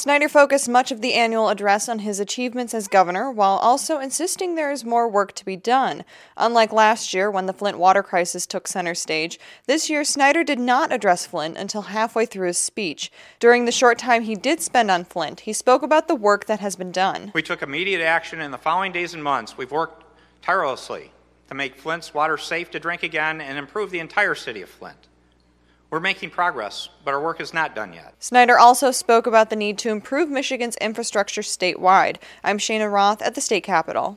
Snyder focused much of the annual address on his achievements as governor, while also insisting there is more work to be done. Unlike last year, when the Flint water crisis took center stage, this year Snyder did not address Flint until halfway through his speech. During the short time he did spend on Flint, he spoke about the work that has been done. We took immediate action in the following days and months. We've worked tirelessly to make Flint's water safe to drink again and improve the entire city of Flint. We're making progress, but our work is not done yet. Snyder also spoke about the need to improve Michigan's infrastructure statewide. I'm Shana Roth at the state capitol.